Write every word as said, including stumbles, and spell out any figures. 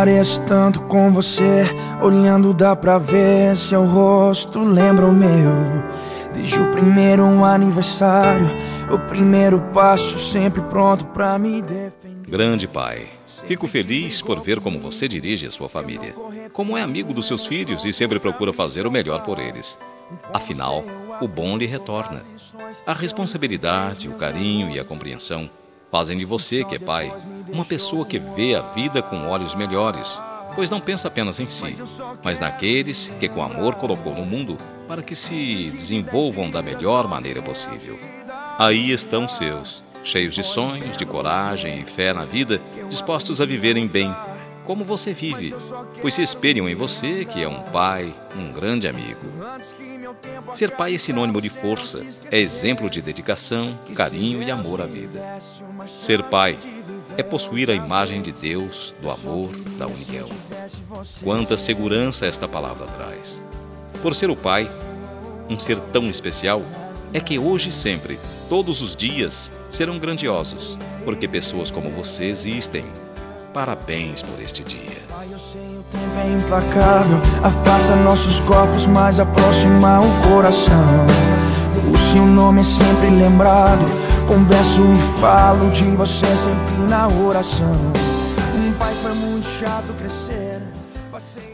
pareço tanto com você. Olhando dá pra ver, seu rosto lembra o meu. Desde o primeiro aniversário, o primeiro passo, sempre pronto pra me defender. Grande pai, fico feliz por ver como você dirige a sua família, como é amigo dos seus filhos e sempre procura fazer o melhor por eles. Afinal, o bom lhe retorna. A responsabilidade, o carinho e a compreensão fazem de você, que é pai, uma pessoa que vê a vida com olhos melhores, pois não pensa apenas em si, mas naqueles que com amor colocou no mundo para que se desenvolvam da melhor maneira possível. Aí estão seus, cheios de sonhos, de coragem e fé na vida, dispostos a viverem bem, como você vive, pois se espelham em você, que é um pai, um grande amigo. Ser pai é sinônimo de força, é exemplo de dedicação, carinho e amor à vida. Ser pai é possuir a imagem de Deus, do amor, da união. Quanta segurança esta palavra traz. Por ser o pai, um ser tão especial, é que hoje e sempre, todos os dias, serão grandiosos, porque pessoas como você existem. Parabéns por este dia. Pai, eu sei, o tempo é implacável, afasta nossos corpos, mas aproxima o coração. O seu nome é sempre lembrado, converso e falo de você sempre na oração. Um pai foi muito chato crescer, passei